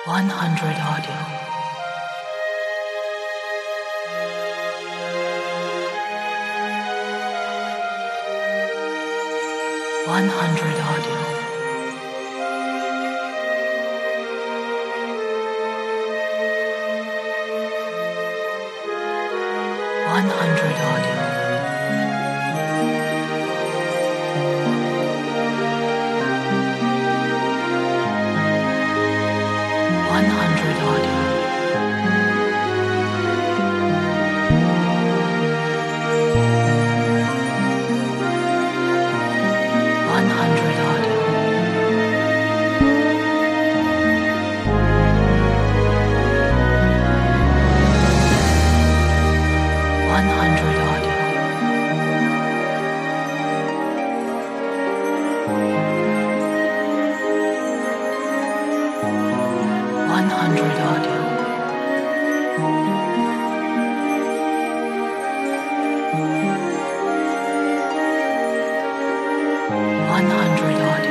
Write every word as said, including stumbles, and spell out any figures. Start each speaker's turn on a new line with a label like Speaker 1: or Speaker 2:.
Speaker 1: one hundred audio. one hundred audio. one hundred audio. one hundred audio. one hundred audio. one hundred audio. one hundred audio. one hundred audio.